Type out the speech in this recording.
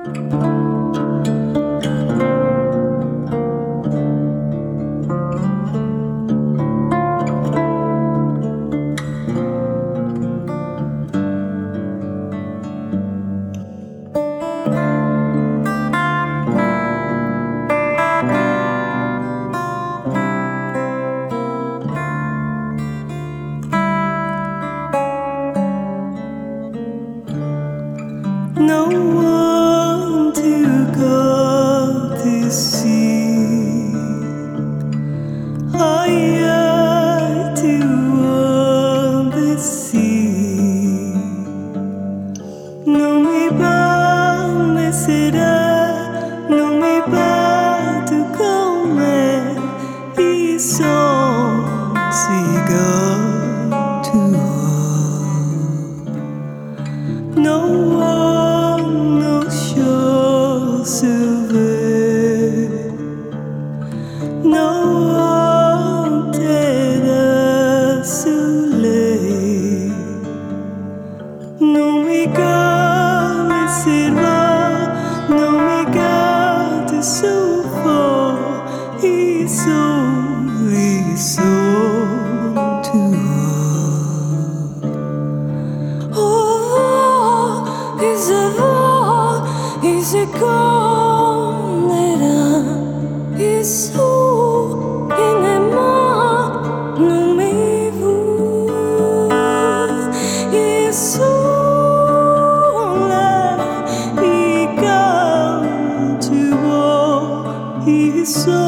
No one to go to see. I to on the sea. Non mi permetterà, non mi batto come i son si go to no one no sure silver, no one terra sole, non mi serva, non mi cade sofo, isso tu. Se conera isso inema non mi vu isso la I come to war isso